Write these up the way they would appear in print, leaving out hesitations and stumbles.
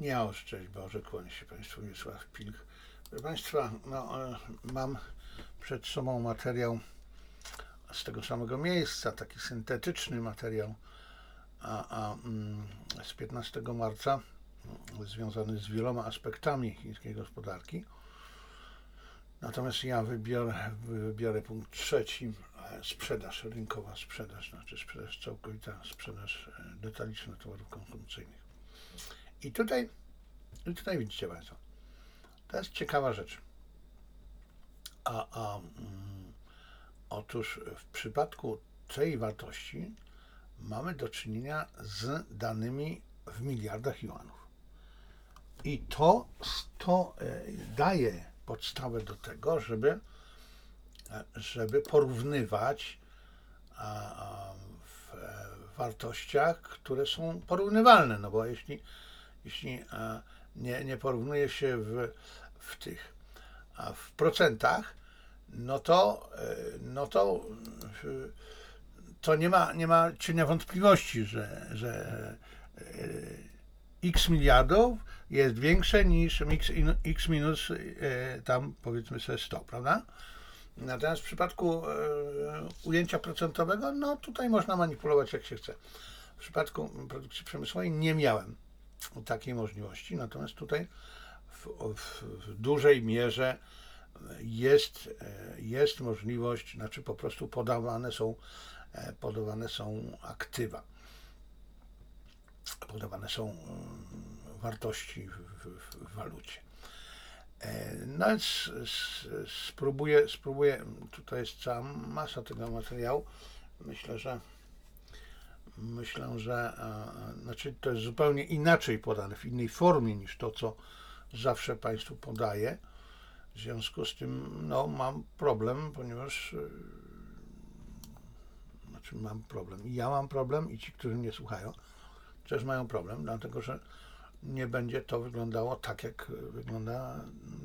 Ja, szczęść Boże, kłania się Państwu Mieczysław Pilch. Proszę Państwa, mam przed sobą materiał z tego samego miejsca, taki syntetyczny materiał z 15 marca, związany z wieloma aspektami chińskiej gospodarki. Natomiast ja wybiorę punkt trzeci, sprzedaż rynkowa, znaczy sprzedaż całkowita, sprzedaż detaliczna towarów konsumpcyjnych. I tutaj widzicie Państwo, to jest ciekawa rzecz. Otóż w przypadku tej wartości mamy do czynienia z danymi w miliardach juanów. I to daje podstawę do tego, żeby porównywać w wartościach, które są porównywalne, no bo jeśli nie porównuje się w procentach, to nie ma cienia wątpliwości, że x miliardów jest większe niż x minus tam powiedzmy sobie 100, prawda? Natomiast w przypadku ujęcia procentowego, tutaj można manipulować jak się chce. W przypadku produkcji przemysłowej nie miałem takiej możliwości, natomiast tutaj w dużej mierze jest możliwość, znaczy po prostu podawane są aktywa, podawane są wartości w walucie. No więc spróbuję, tutaj jest cała masa tego materiału, myślę, że znaczy to jest zupełnie inaczej podane, w innej formie niż to, co zawsze Państwu podaję. W związku z tym mam problem, ponieważ mam problem. I ja mam problem, i ci, którzy mnie słuchają, też mają problem, dlatego że nie będzie to wyglądało tak, jak wygląda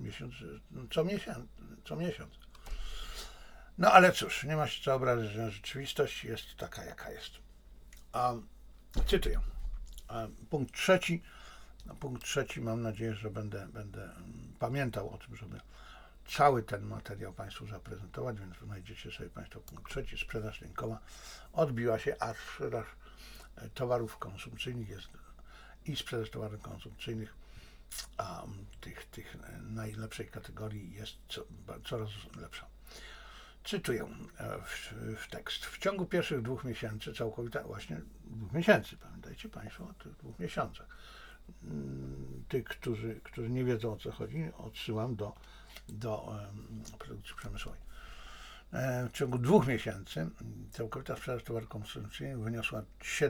co miesiąc. No ale cóż, nie ma się co obrażać, że rzeczywistość jest taka, jaka jest. Cytuję. Punkt trzeci, mam nadzieję, że będę pamiętał o tym, żeby cały ten materiał Państwu zaprezentować, więc znajdziecie sobie Państwo punkt trzeci, sprzedaż rynkowa. Odbiła się, a sprzedaż towarów konsumpcyjnych jest i sprzedaż towarów konsumpcyjnych, a tych najlepszej kategorii jest coraz lepsza. Cytuję w tekst. W ciągu pierwszych 2 miesięcy, całkowita, właśnie 2 miesięcy, pamiętajcie Państwo o tych 2 miesiącach. Tych, którzy nie wiedzą, o co chodzi, odsyłam do produkcji przemysłowej. W ciągu 2 miesięcy całkowita sprzedaż towarów konsumpcyjnych wyniosła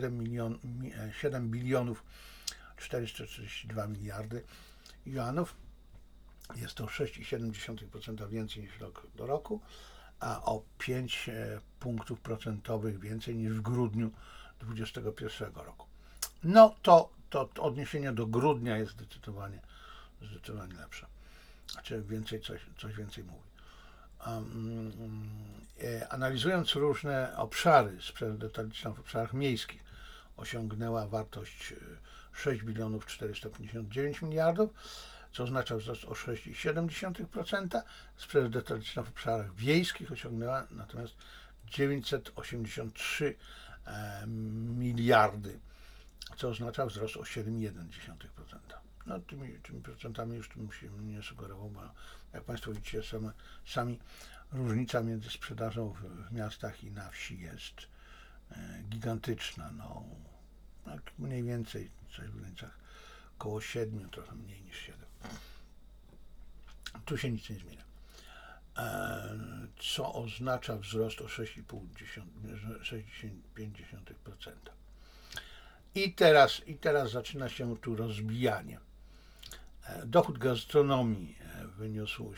7 bilionów 442 miliardy juanów. Jest to 6,7% więcej niż rok do roku, a o 5 punktów procentowych więcej niż w grudniu 2021 roku. To odniesienie do grudnia jest zdecydowanie lepsze. Znaczy coś więcej mówi. Analizując różne obszary, sprzedaż detaliczna w obszarach miejskich osiągnęła wartość 6 bilionów 459 miliardów, co oznacza wzrost o 6,7%. Sprzedaż detaliczna w obszarach wiejskich osiągnęła natomiast 983 miliardy, co oznacza wzrost o 7,1%. Tymi procentami już bym się nie sugerował, bo jak Państwo widzicie, sami różnica między sprzedażą w miastach i na wsi jest gigantyczna. Tak mniej więcej coś w granicach około 7, trochę mniej niż 7. Tu się nic nie zmienia. Co oznacza wzrost o 6,5%. I teraz zaczyna się tu rozbijanie. Dochód gastronomii wyniósł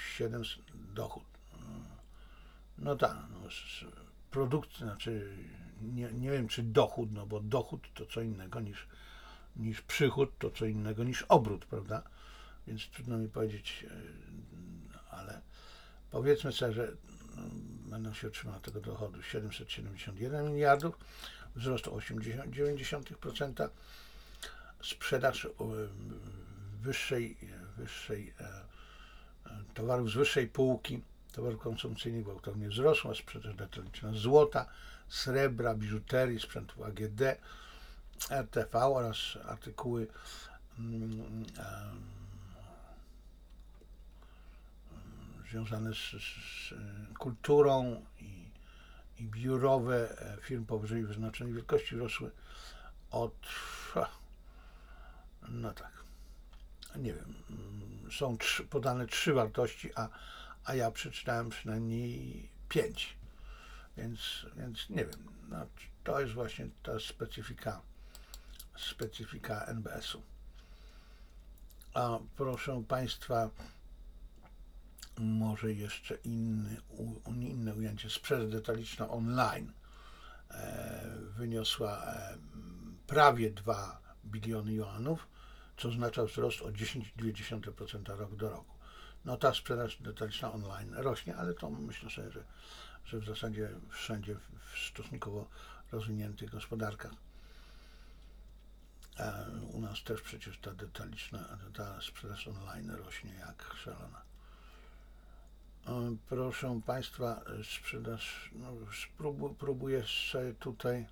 produkt, znaczy nie wiem czy dochód, bo dochód to co innego niż przychód, to co innego niż obrót, prawda? Więc trudno mi powiedzieć, ale powiedzmy sobie, że będą się otrzymał tego dochodu 771 miliardów, wzrost o 8,9%, sprzedaż towarów z wyższej półki, towarów konsumpcyjnych gwałtownie wzrosła, sprzedaż detaliczna złota, srebra, biżuterii, sprzętów AGD, RTV oraz artykuły związane z kulturą i biurowe firm powyżej wyznaczonej wielkości rosły no tak, nie wiem, są podane 3 wartości, a ja przeczytałem przynajmniej 5, więc nie wiem, no, to jest właśnie ta specyfika NBS-u. A proszę Państwa, może jeszcze inne ujęcie. Sprzedaż detaliczna online wyniosła prawie 2 biliony juanów, co oznacza wzrost o 10,2% rok do roku. No ta sprzedaż detaliczna online rośnie, ale to myślę sobie, że w zasadzie wszędzie w stosunkowo rozwiniętych gospodarkach. U nas też przecież ta sprzedaż online rośnie jak szalona. Proszę Państwa, sprzedaż, no, próbuję sobie tutaj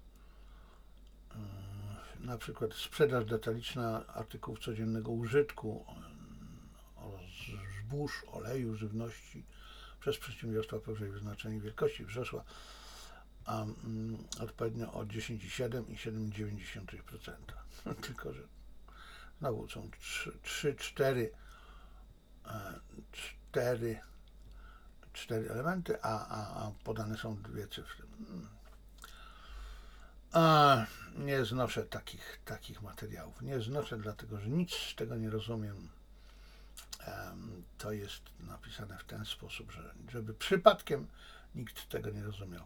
na przykład sprzedaż detaliczna artykułów codziennego użytku, zbóż, oleju, żywności przez przedsiębiorstwa powyżej wyznaczonej wielkości wzrosła odpowiednio o 10,7 i 7,9%. Tylko że znowu są 4 elementy, a podane są 2 cyfry. Nie znoszę takich materiałów. Nie znoszę, dlatego że nic z tego nie rozumiem. To jest napisane w ten sposób, żeby przypadkiem nikt tego nie rozumiał.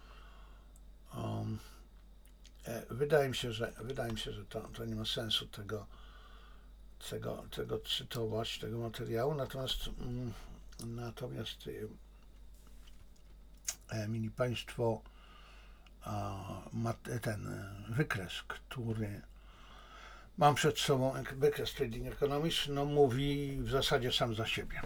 Wydaje mi się, że to nie ma sensu tego cytować, tego materiału, natomiast mieli Państwo ten wykres, który mam przed sobą, wykres Trading Economics, no mówi w zasadzie sam za siebie.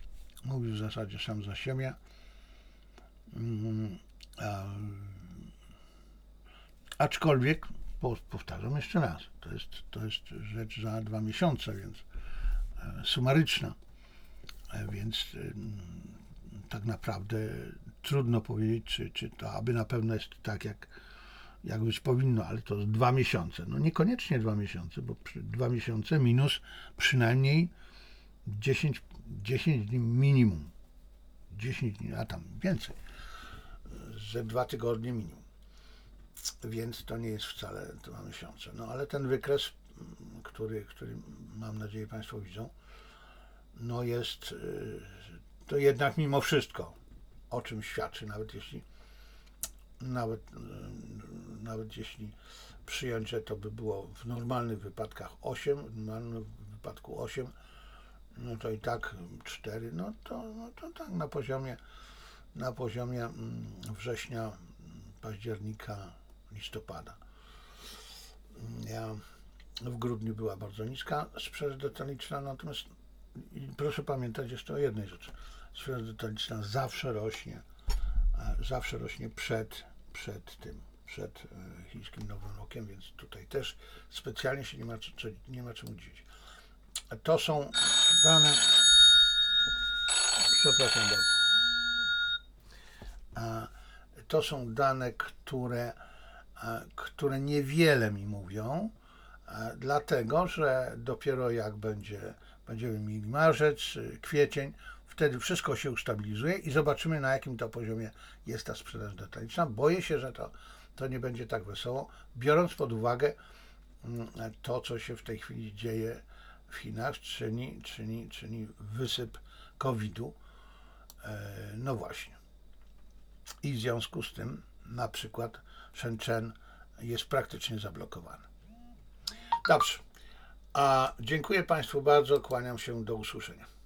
Aczkolwiek, powtarzam jeszcze raz, to jest rzecz za 2 miesiące, więc sumaryczna, więc tak naprawdę trudno powiedzieć, czy to aby na pewno jest tak, jak być powinno, ale to 2 miesiące. No niekoniecznie 2 miesiące, bo 2 miesiące minus przynajmniej 10 dni minimum. 10 dni, a tam więcej. Ze 2 tygodnie minimum. Więc to nie jest wcale 2 miesiące. No ale ten wykres, który mam nadzieję Państwo widzą, no jest to jednak mimo wszystko, o czym świadczy, nawet jeśli przyjąć, że to by było w normalnych wypadkach 8, w normalnym wypadku 8, no to i tak 4, no to tak na poziomie września, października, listopada. W grudniu była bardzo niska sprzedaż detaliczna, natomiast proszę pamiętać jeszcze o jednej rzeczy. Sprzedaż detaliczna zawsze rośnie przed chińskim Nowym Rokiem, więc tutaj też specjalnie się nie ma czemu dziwić. To są dane, przepraszam bardzo, to są dane, które niewiele mi mówią, dlatego że dopiero jak będziemy mieli marzec, kwiecień, wtedy wszystko się ustabilizuje i zobaczymy, na jakim to poziomie jest ta sprzedaż detaliczna. Boję się, że to nie będzie tak wesoło, biorąc pod uwagę to, co się w tej chwili dzieje w Chinach, czyni wysyp COVID-u. No właśnie. I w związku z tym na przykład Shenzhen jest praktycznie zablokowany. Dobrze. Dziękuję Państwu bardzo, kłaniam się, do usłyszenia.